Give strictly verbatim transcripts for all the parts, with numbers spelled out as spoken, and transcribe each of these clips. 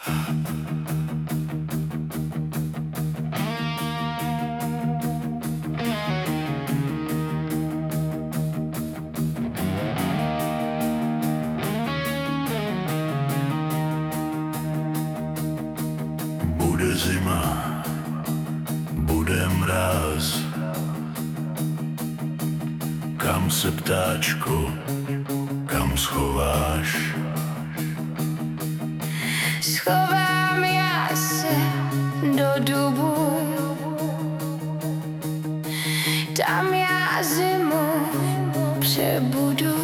Bude zima, bude mráz, kam se, ptáčku, kam schováš? Schovám já se do dubu, tam já zimu přebudu.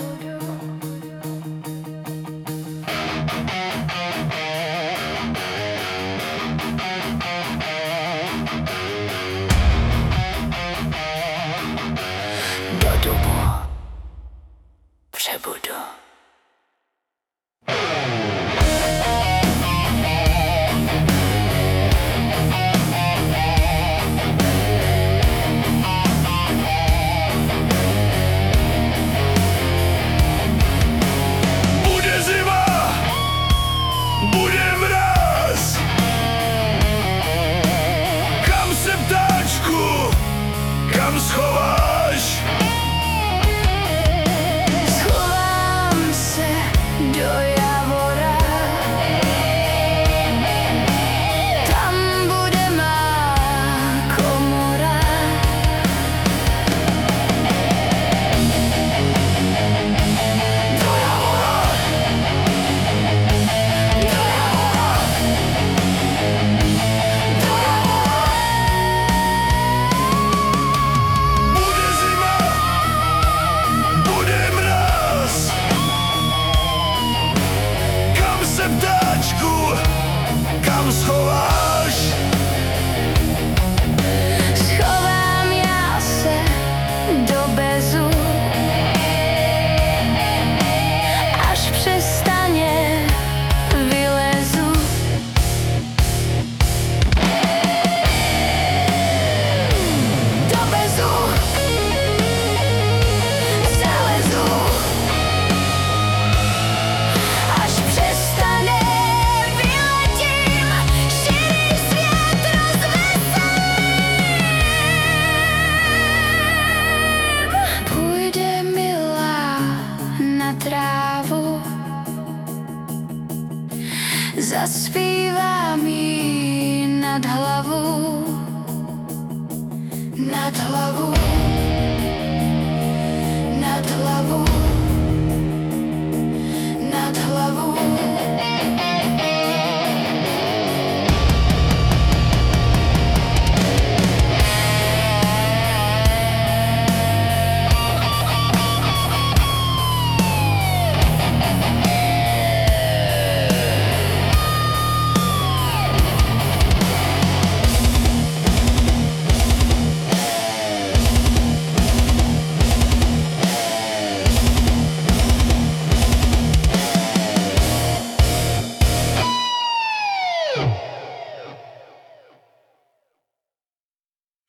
Do dubu přebudu. Kam schováš? Schovám se do javora, tam bude má komora. Do javora, do javora, do javora. Ptáčku, kam schováš? Schovám já se do bezu, až přestane vylezu. Do bezu zalezu, až přestane vyletím, širý svět rozveselím. Půjde milá na trávu, zaspívám jí nad hlavu, nad hlavu, nad hlavu, nad hlavu.